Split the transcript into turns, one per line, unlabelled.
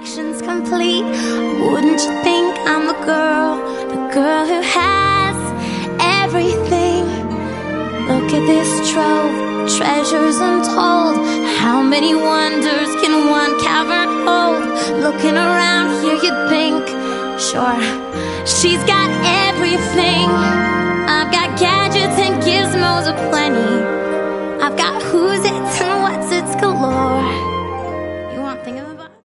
perfection's complete. Wouldn't you think I'm the girl who has everything? Look at this trove, treasures untold. How many wonders can one cavern hold? Looking around here you'd think, sure, she's got everything. I've got gadgets and gizmos aplenty. I've got